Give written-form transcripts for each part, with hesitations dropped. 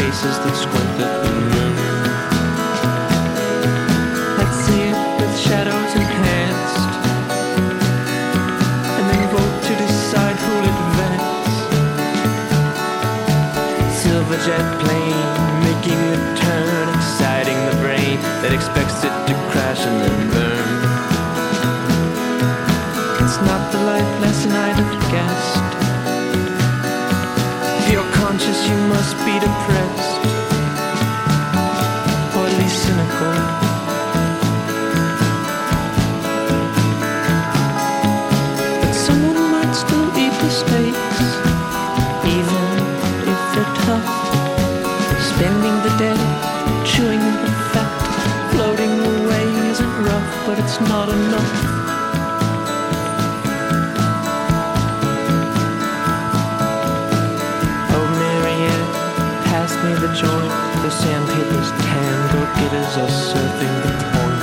faces that squint at the moon. I'd see it with shadows enhanced, and then vote to decide who'll advance. Silver jet plane making a turn, exciting the brain that expects it to crash and then burn. It's not the life lesson I'd have guessed. If you're conscious, you must be depressed, or at least cynical. But someone might still eat the steaks, even if they're tough. Spending the day chewing the fat, floating away isn't rough, but it's not enough. Me the joint, the sandpaper's tan, go-getters are surfing the point.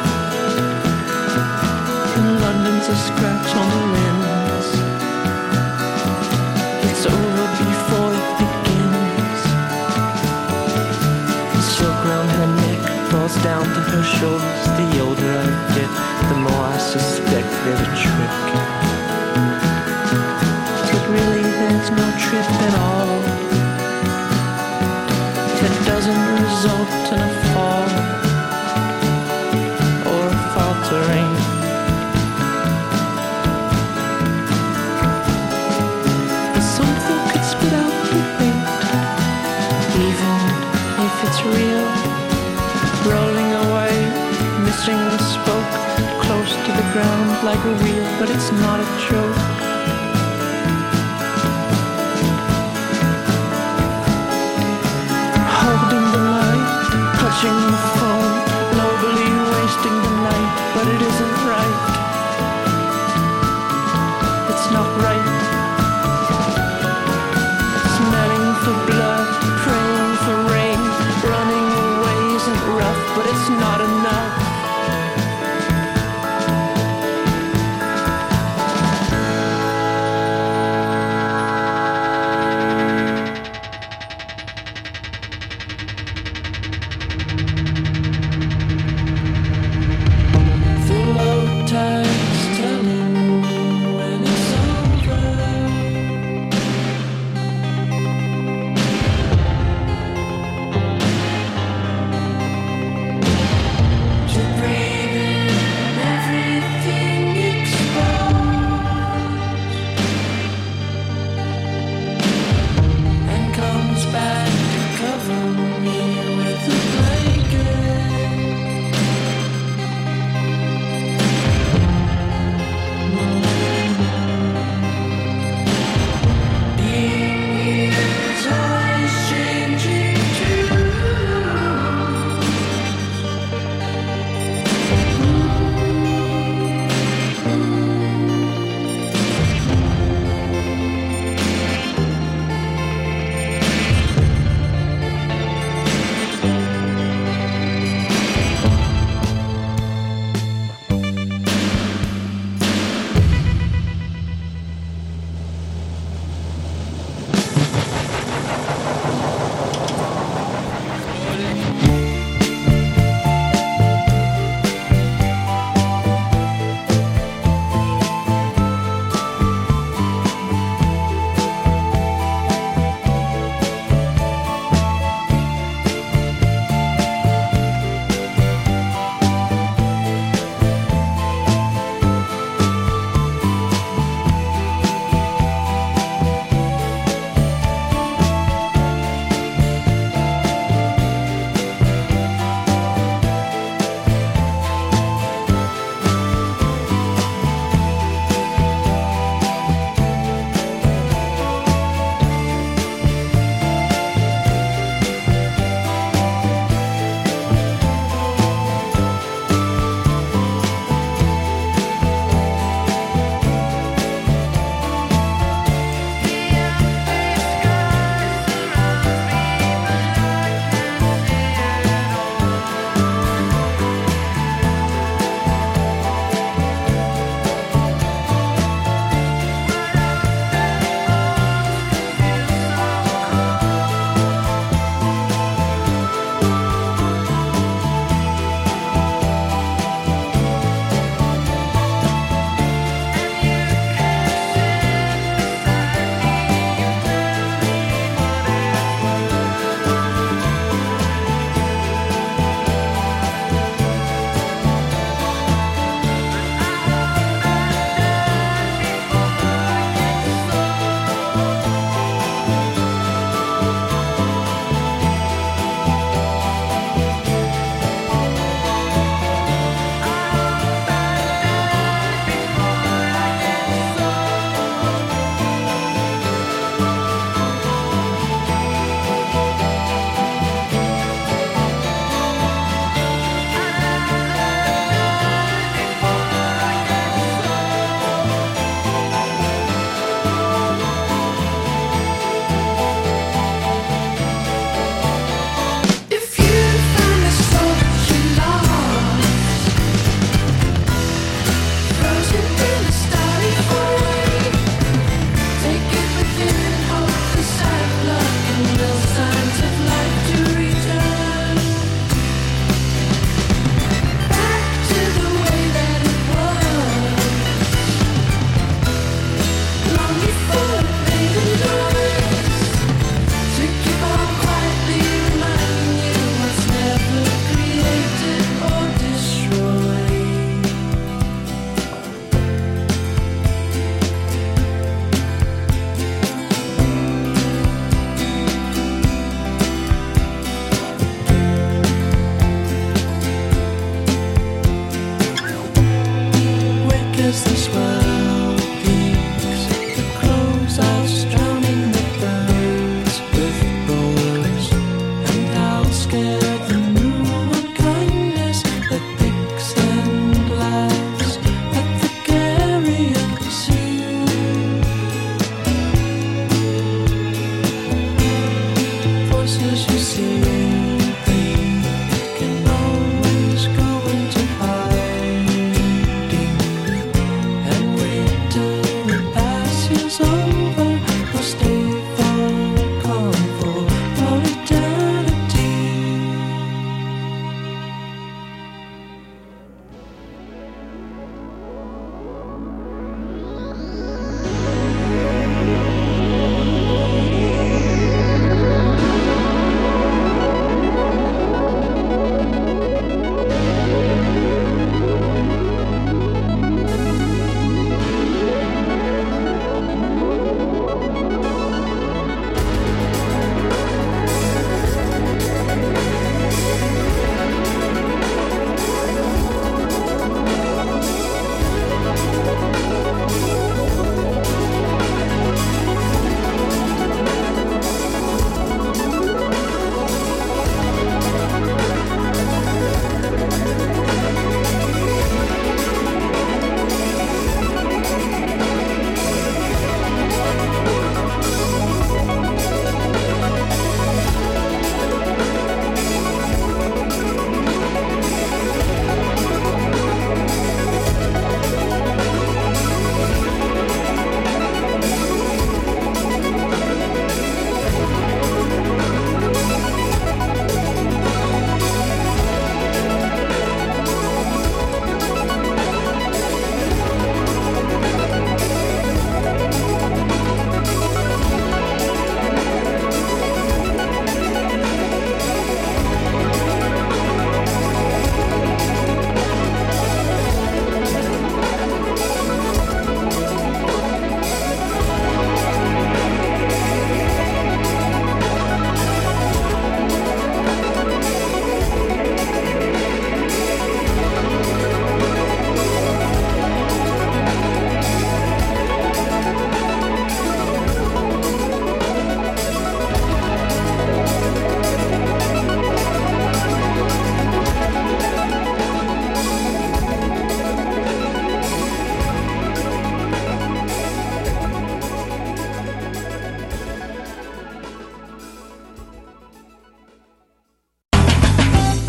And London's a scratch on the lens. It's over before it begins. The silk round her neck falls down to her shoulders. The older I get, the more I suspect they're a trick. But really there's no trip at all. It doesn't result in a fall or a faltering. Something could spit out the bait, even if it's real. Rolling away, missing the spoke, close to the ground like a wheel, but it's not a joke. Clutching the phone, globally wasting the night, but it isn't right. It's not right. Smelling for blood, praying for rain, running away isn't rough, but it's not enough.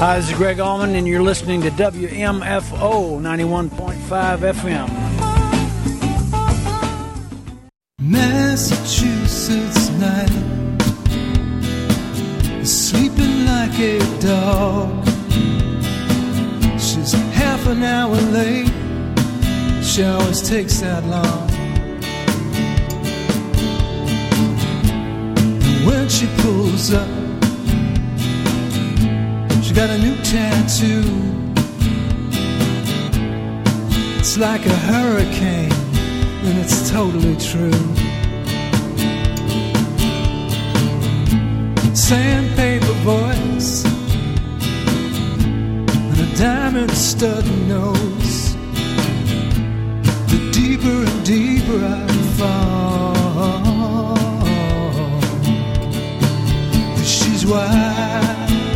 Hi, this is Greg Allman, and you're listening to WMFO 91.5 FM. Massachusetts night, sleeping like a dog. She's half an hour late, she always takes that long. And when she pulls up, she got a new tattoo. It's like a hurricane, and it's totally true. Sandpaper voice and a diamond stud nose. The deeper and deeper I fall, she's wild,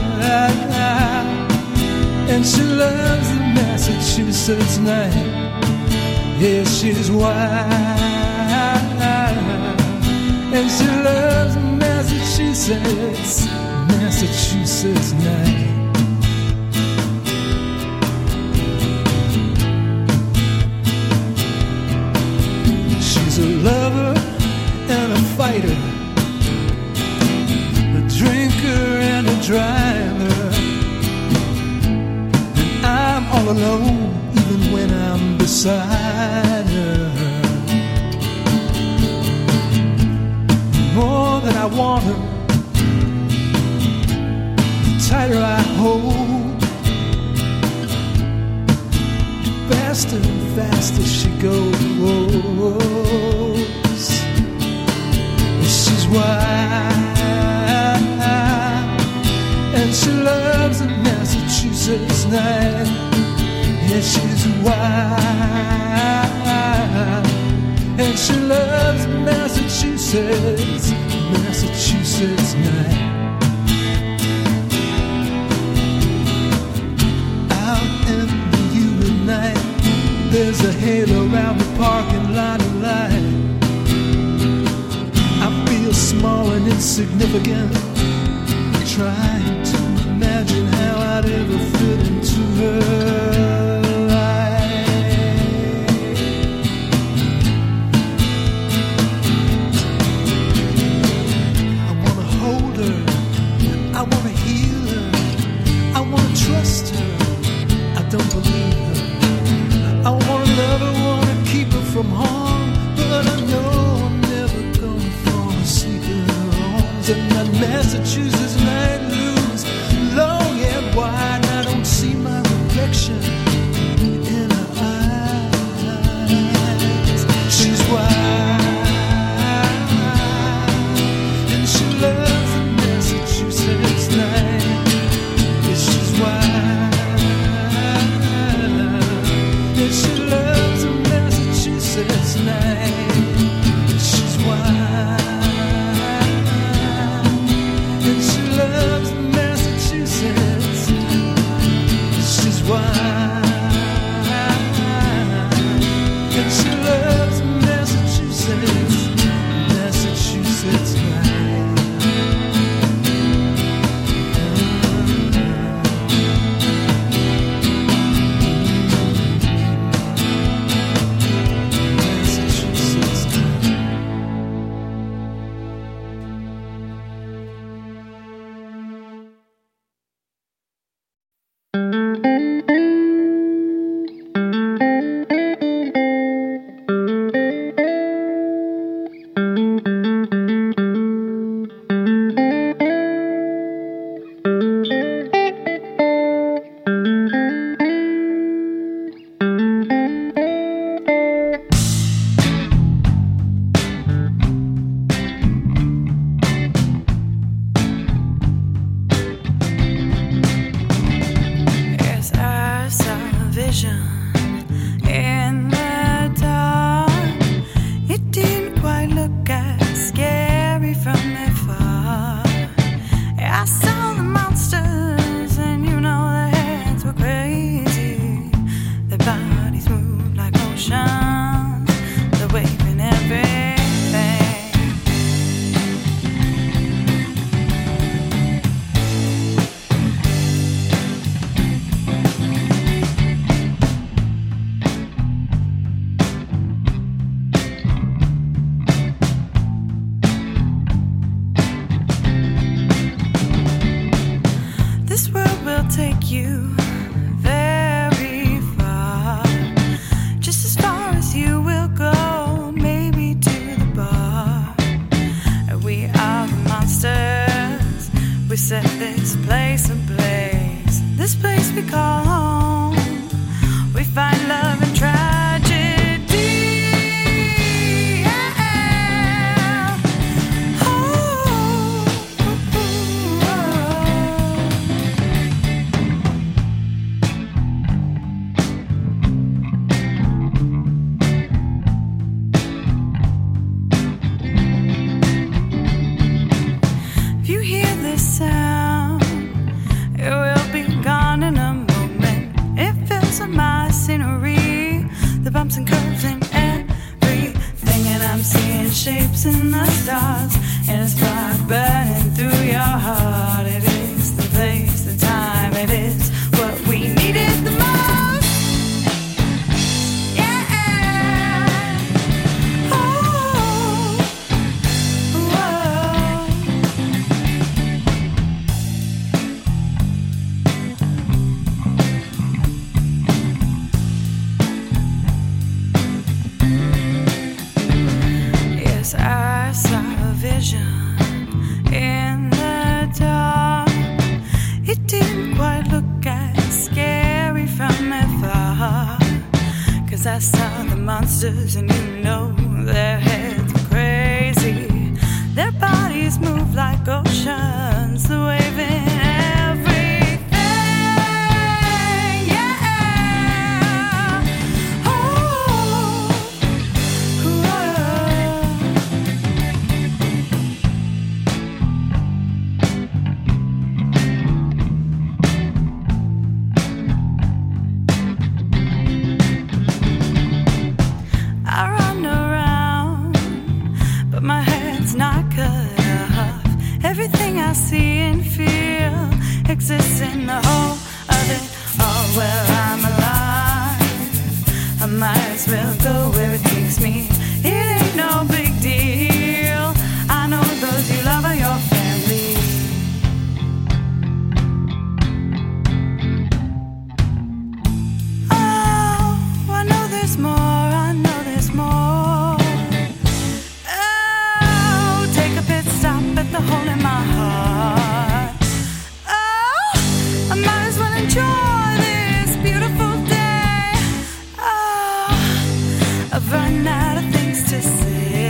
and she loves the Massachusetts night. Yeah, she's wild, and she loves Massachusetts, Massachusetts night. She's a lover and a fighter, a drinker and a driver, and I'm all alone even when I'm beside her. More than I want her, the tighter I hold, faster and faster she goes. She's wild, and she loves the Massachusetts night. Yeah, she's wild, and she loves Massachusetts, Massachusetts night. Out in the humid night, there's a halo around the parking lot of light. I feel small and insignificant, trying to imagine how I'd ever fit into her. Trust her, I don't believe her. I wanna love her, wanna keep her from harm, but I know I'm never gonna fall asleep in her arms. And that Massachusetts night looms long and wide, and I don't see my reflection in her eyes. She's wild, and she loves the Massachusetts night. She's wild, and she loves a Massachusetts night. She's wild, and she loves Massachusetts. She's wild, and she loves Massachusetts, Massachusetts night. stars in a spark burning through your heart. It is the place, the time, it is what we needed the most. Yeah. Oh, whoa. Yes, I saw a vision in the dark. It didn't quite look as scary from afar, 'cause I saw the monsters and you know their heads were crazy. Their bodies move like oceans, the waving everything. Yeah. Oh, whoa. I run around, but my head's not cut off. Everything I see and feel exists in the whole of it all. Well, I'm alive, I might as well go where it takes me. It ain't no big deal. I know those you love are your family. Oh, I know there's more, I know there's more. Oh, take a pit stop at the hole in my heart. Oh, I might as well enjoy this beautiful day. Oh, I've run out of things to say.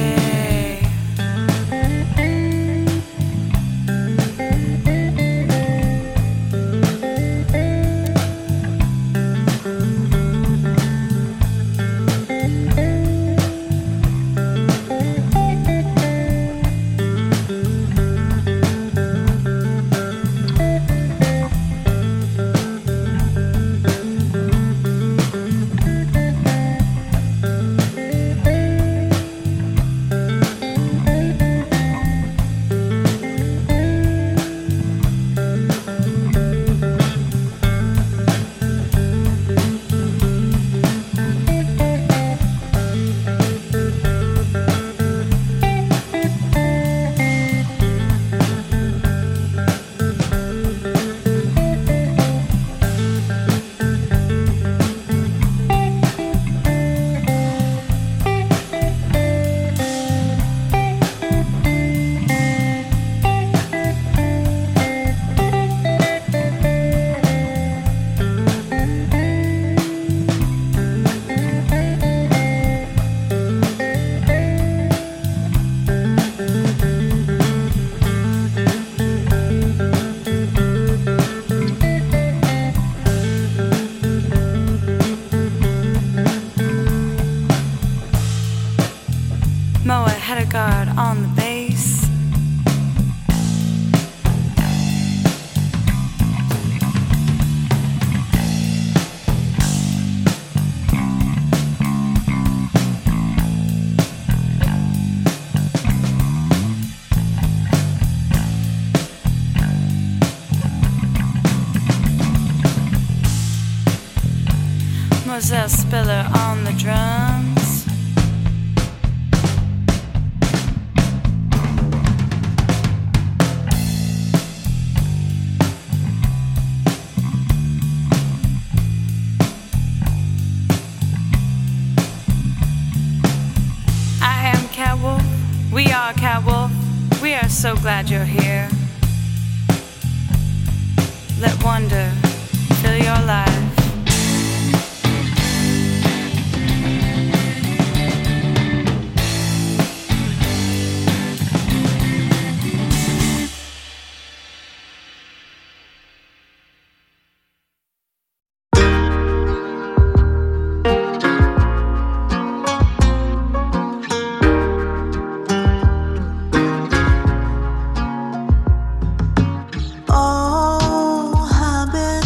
Moa Hedegaard on the bass. Moselle Spiller on the drums. We are Catwolf. We are so glad you're here. Let wonder fill your life. Oh, I've been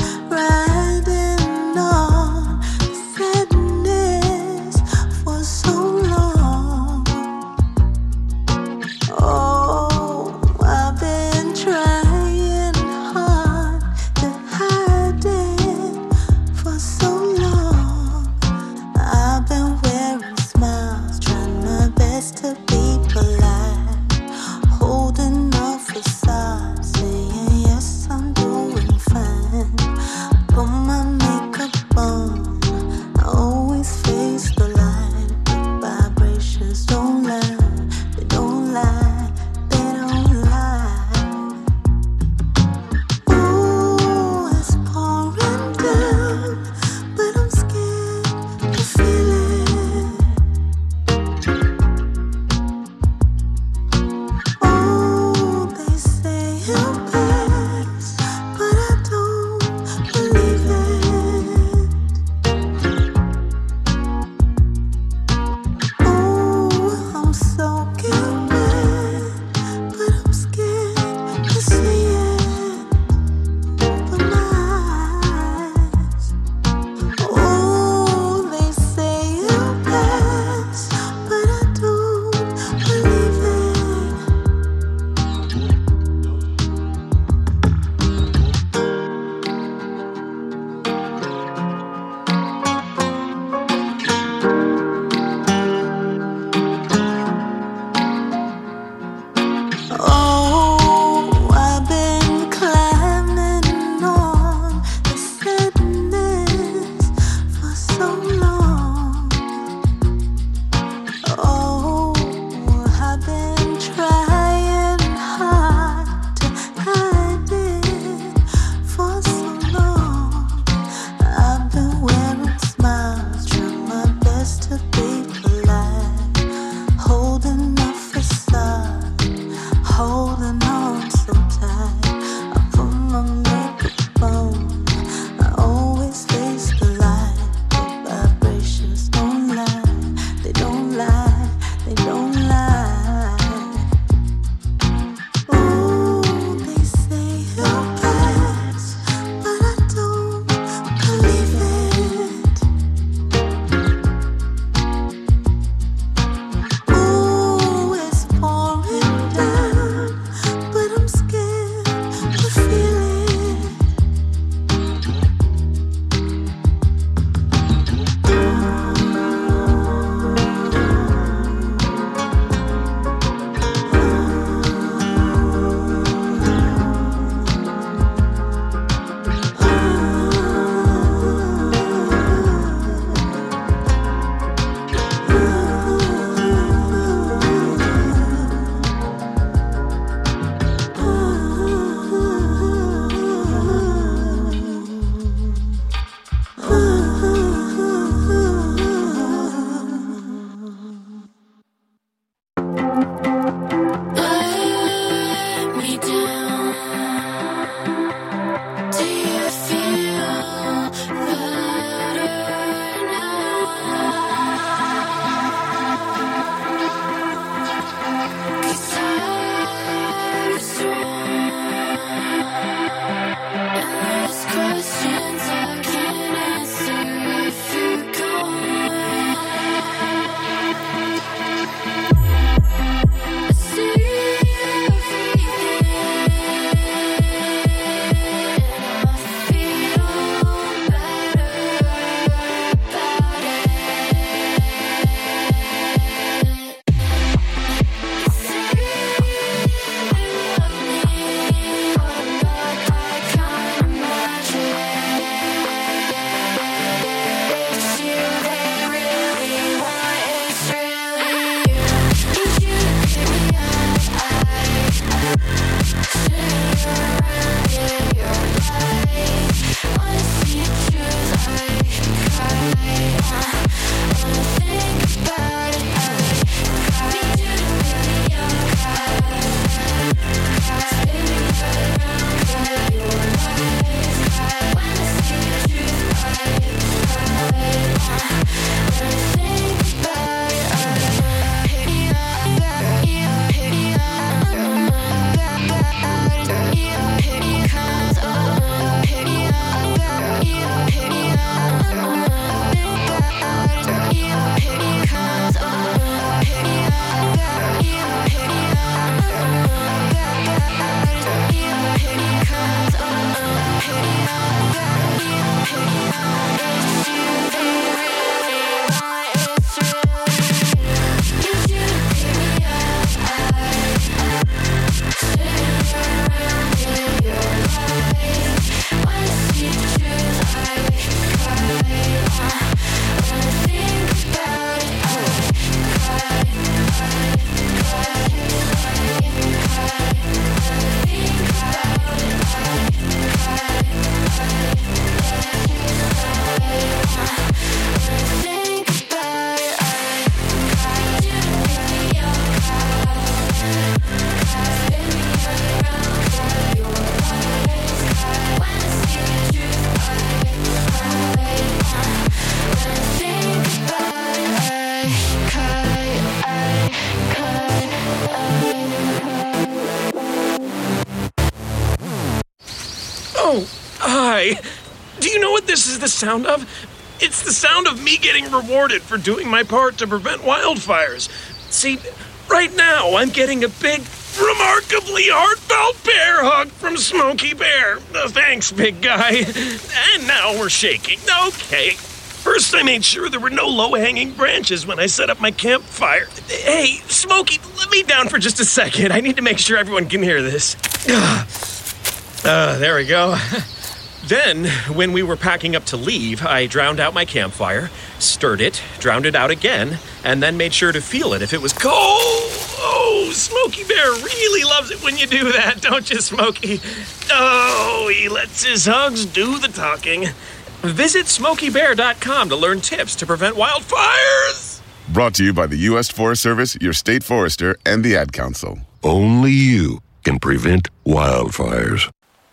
Hi. Do you know what this is the sound of? It's the sound of me getting rewarded for doing my part to prevent wildfires. See, right now I'm getting a big, remarkably heartfelt bear hug from Smokey Bear. Thanks, big guy. And now we're shaking. Okay. First, I made sure there were no low-hanging branches when I set up my campfire. Hey, Smokey, let me down for just a second. I need to make sure everyone can hear this. There we go. Then, when we were packing up to leave, I drowned out my campfire, stirred it, drowned it out again, and then made sure to feel it if it was cold. Oh, Smokey Bear really loves it when you do that, don't you, Smokey? Oh, he lets his hugs do the talking. Visit SmokeyBear.com to learn tips to prevent wildfires. Brought to you by the U.S. Forest Service, your state forester, and the Ad Council. Only you can prevent wildfires.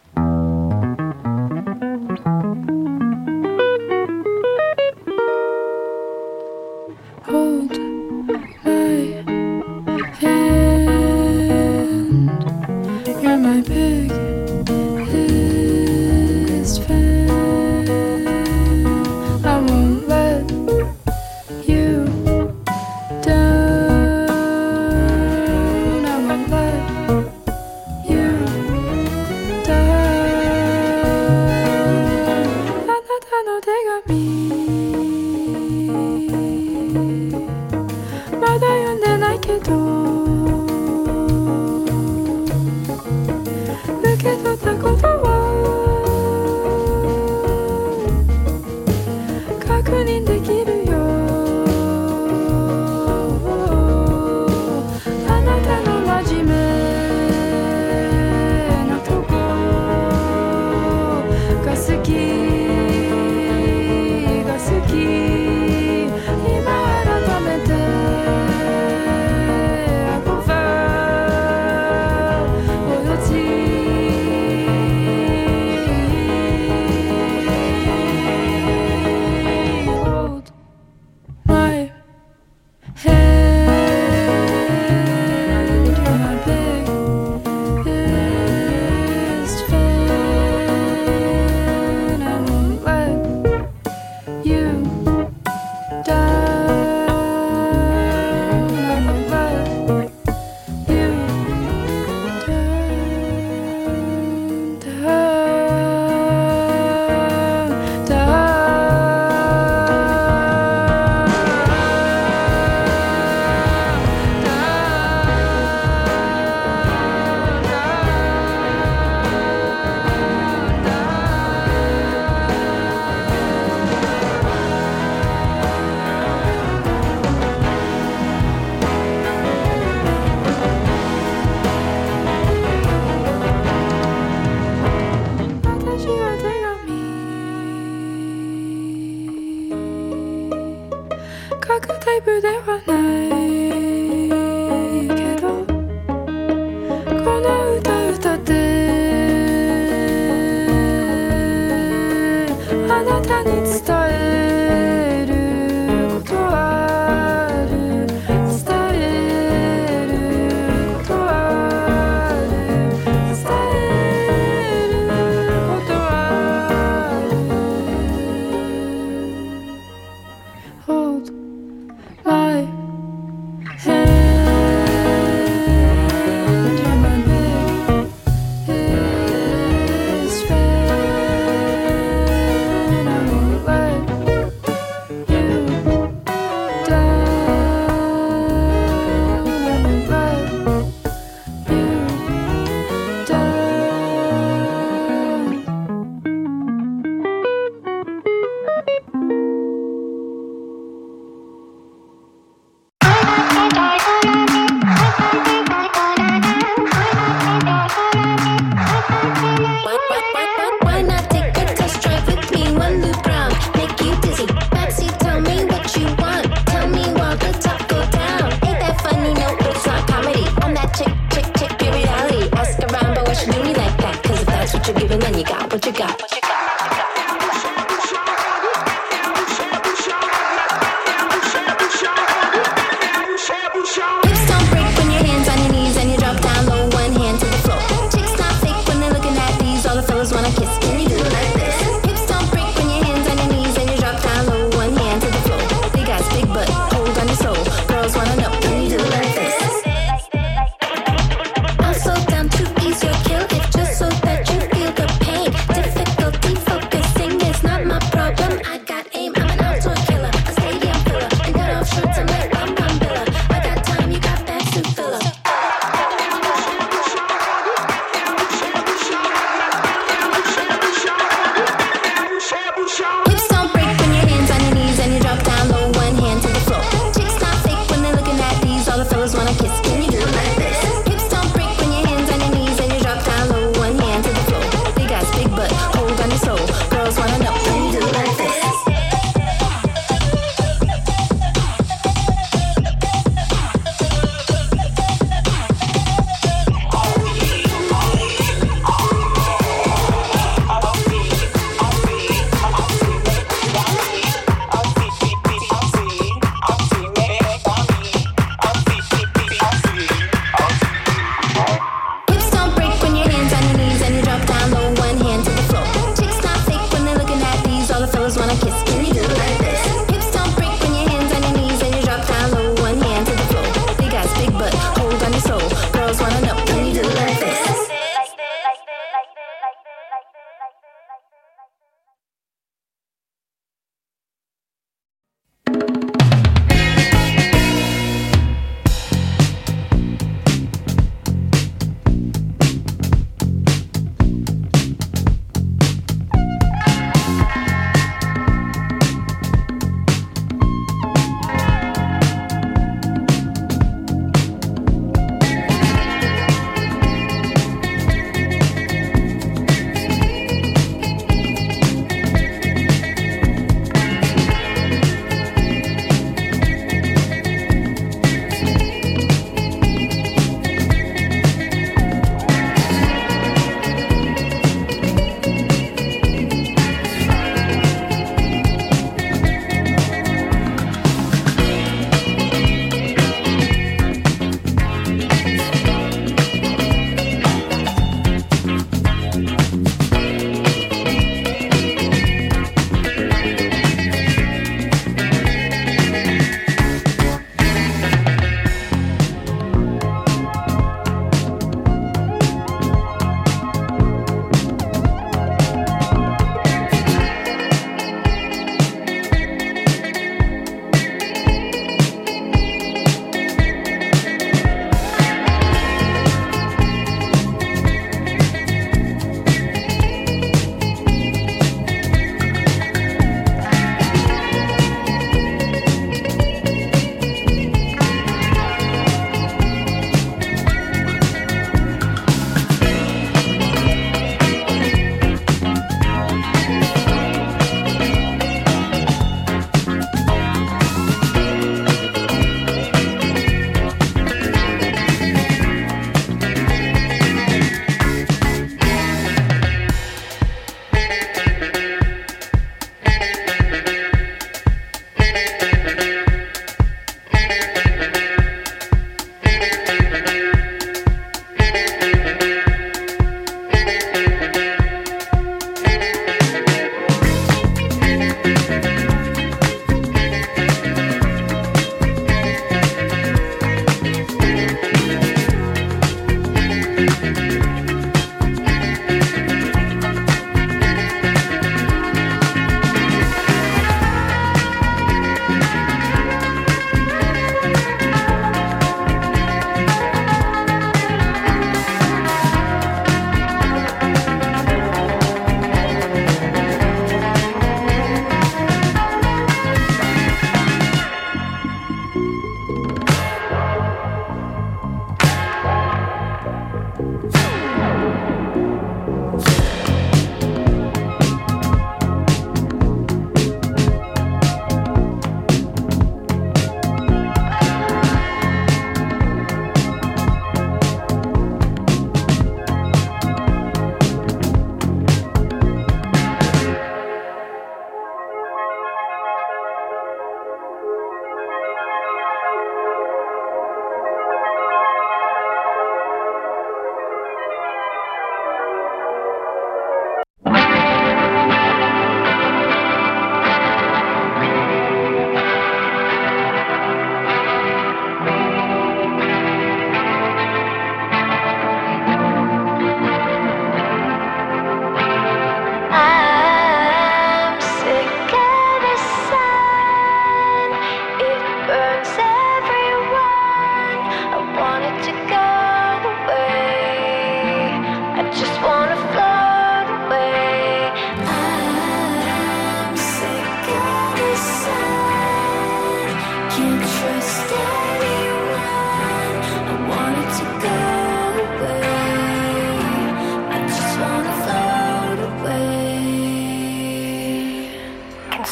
Hold my hand. You're my biggest fan. I won't let you down. I won't let you down. あなたの手紙まだ読んでないけど受け取ったことは確認できるよあなたの真面目なとこが好きが好き今改めて書くタイプではないけどこの歌歌ってあなたに伝えることある伝えることある伝えることある Hold my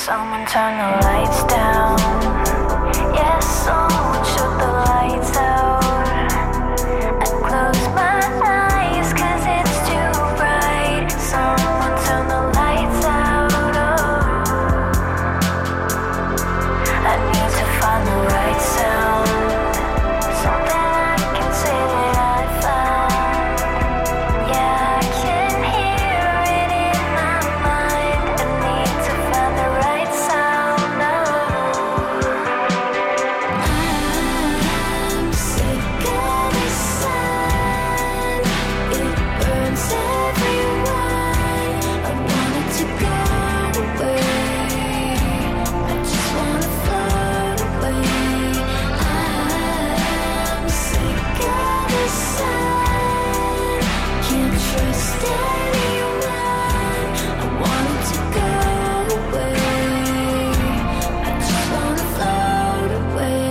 Someone turn the lights down. Yes, someone shut the lights out. I close my eyes 'cause it's too bright. Someone turn the lights out. Oh, I need to find the right sound. Something I can say that I found. Yeah, I can hear it in my mind. I need to find the right sound. Oh, I'm sick of the sun. It burns everyone. I want it to go away. I just wanna float away. I'm sick of the sun. Can't trust anyone. I want it to go away. I just wanna float away.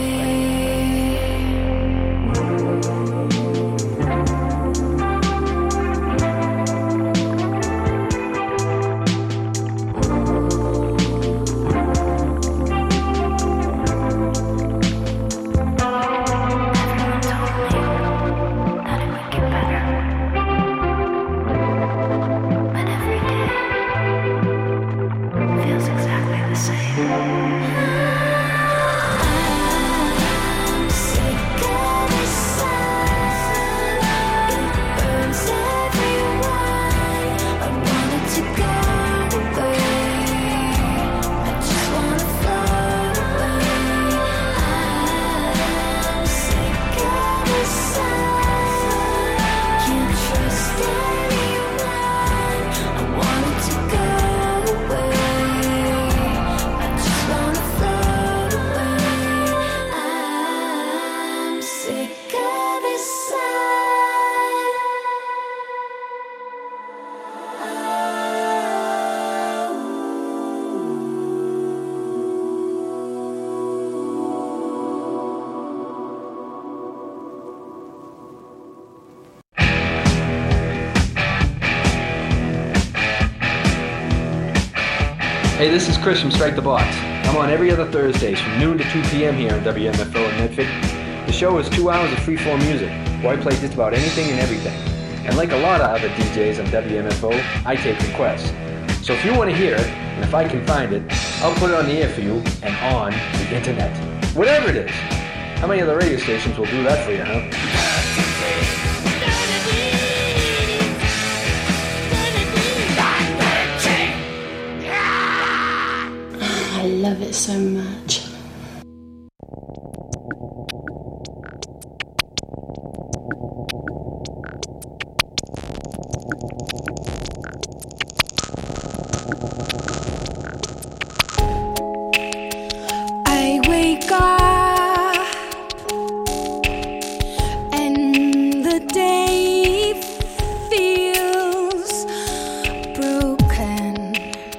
Everyone told me that it would get better, but every day feels exactly the same. I'm sick of the sun. It burns everyone. I want it to go away. I just wanna float away. I'm sick of the sun. Can't trust anyone. I want it to go away. I just wanna float away. I'm sick of the Hey, this is Chris from Strike the Box. I'm on every other Thursdays from noon to 2 p.m. here on WMFO in Medford. The show is 2 hours of freeform music, where I play just about anything and everything. And like a lot of other DJs on WMFO, I take requests. So if you want to hear it, and if I can find it, I'll put it on the air for you and on the internet. Whatever it is. How many other radio stations will do that for you, huh? I love it so much. I wake up and the day feels broken.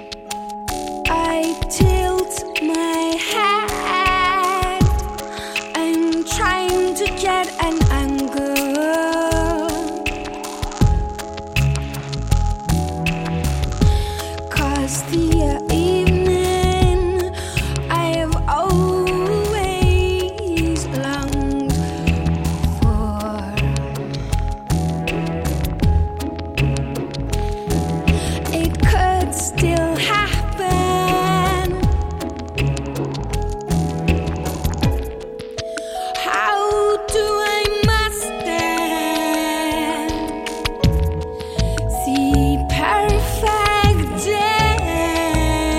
I tilt my head. I'm trying to get an angle. 'Cause the evening I've always longed for. It could still happen. How do I muster the perfect day?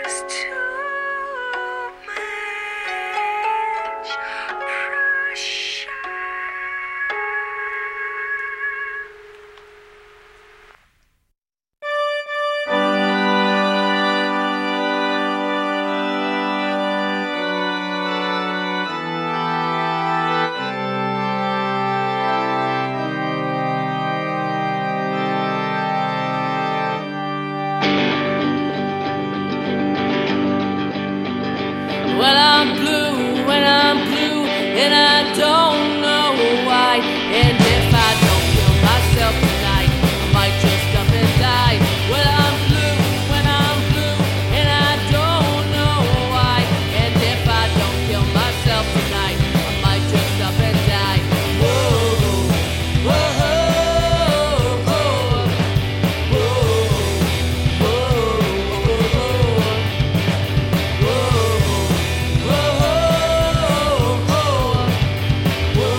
Whoa.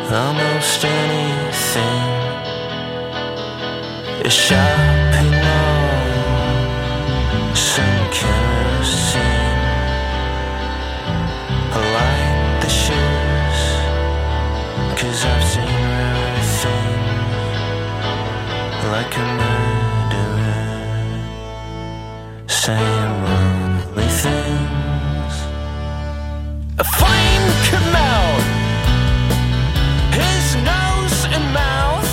almost anything. A shopping mall, some kerosene. I like the shoes, 'cause I've seen rare things, like a murderer saying lonely things. A flame come out, his nose and mouth.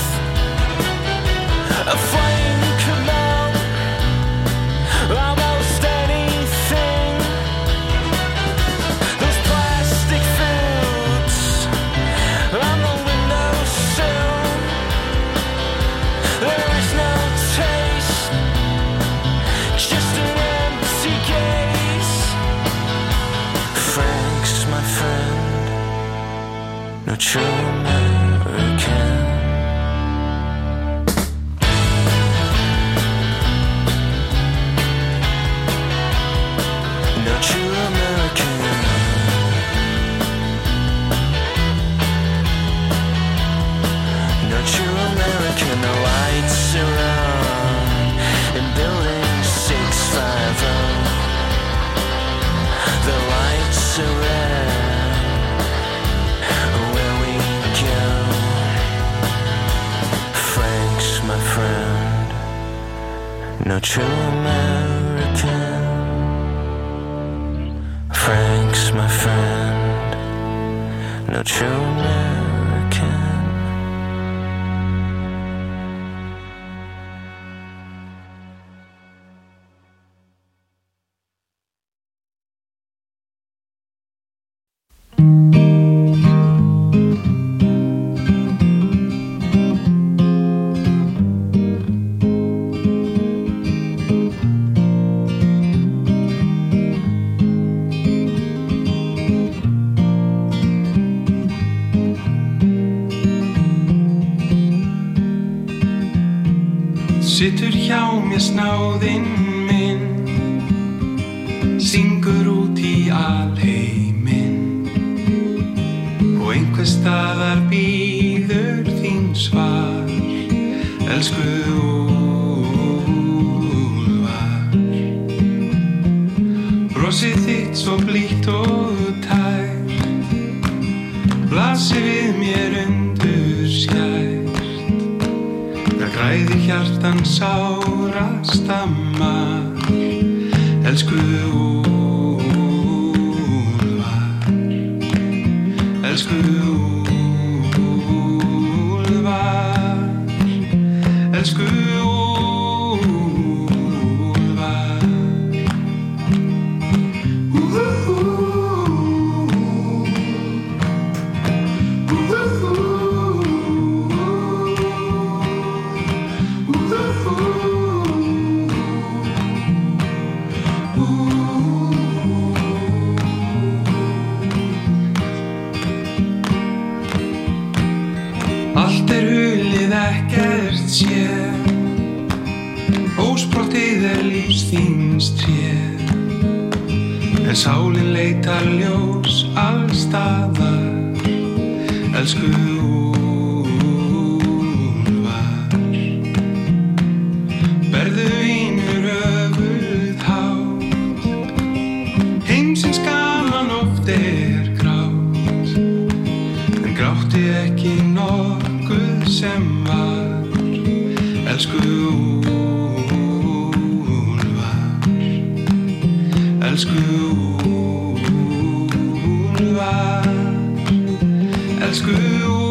A flame come out, almost anything. Those plastic foods on the windowsill. There is no taste, just an empty gaze. Frank's my friend, no true American. No true American. No true American. The lights are on in building 650. The lights are red where we go. Frank's my friend, no true American. Frank's my friend, no true American. Situr hjá mér snáðinn minn, syngur út í alheiminn, og einhvers staðar bíður þín svar, elsku úlfar. Brosið þitt svo blítt og tært, blasir við mér undur skær. Græði hjartan sárast ammar, elsku úlfar, elsku úlfar, elsku úlfar. Allt hulið ekkert sér, ósprottið lífs þíns tréð, en sálin leitar ljós alls staðar, elsku úlfar. Berðu vinur öfuð hátt, heimsins gaman oft grátt, en grátti ekki nokkuð sem var, elsku úlfar, elsku úlfar, elsku úlfar.